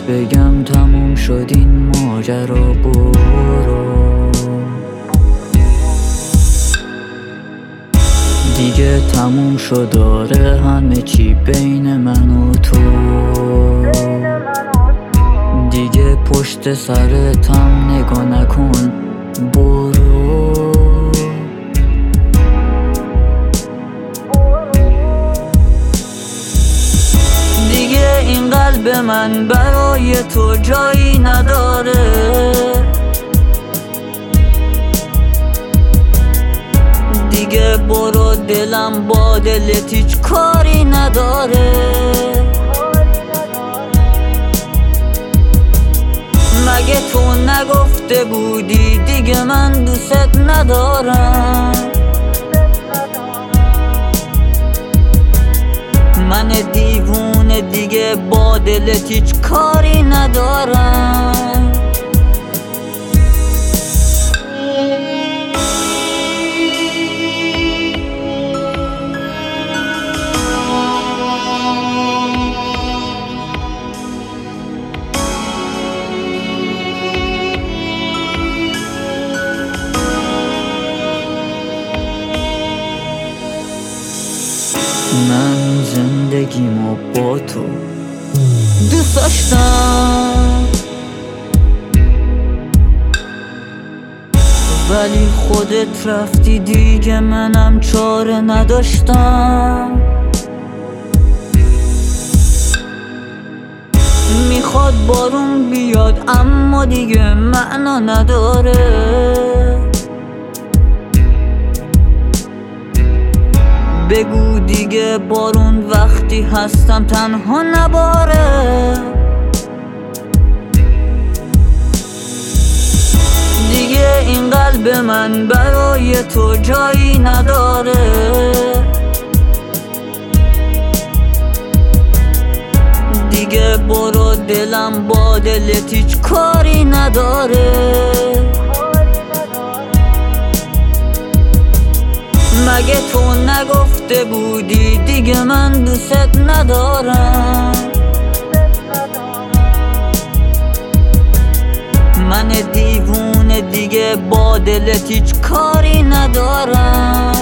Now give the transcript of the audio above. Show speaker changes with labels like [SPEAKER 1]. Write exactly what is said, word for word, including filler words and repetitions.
[SPEAKER 1] بگم تموم شد این ماجرا، برو دیگه تموم شد، داره همه چی بین من و تو. دیگه پشت سرتم نگاه نکن، برو دیگه این قلب من برای تو جایی نداره. دیگه برو، دلم با دلت هیچ کاری نداره. مگه تو نگفته بودی دیگه من دوست ندارم؟ من دیوونه دیگه با دلت هیچ کاری ندارم. من زندگیمو با تو دوست داشتم، ولی خودت رفتی دیگه منم چاره نداشتم. میخواد بارون بیاد اما دیگه معنا نداره. بگو دیگه بارون وقتی هستم تنها نباره. دیگه این قلب من برای تو جایی نداره. دیگه برو، دلم با دلت هیچ کاری نداره. مگه تو نگفته بودی دیگه من دوست ندارم؟ من دیوونه دیگه با دلت هیچ کاری ندارم.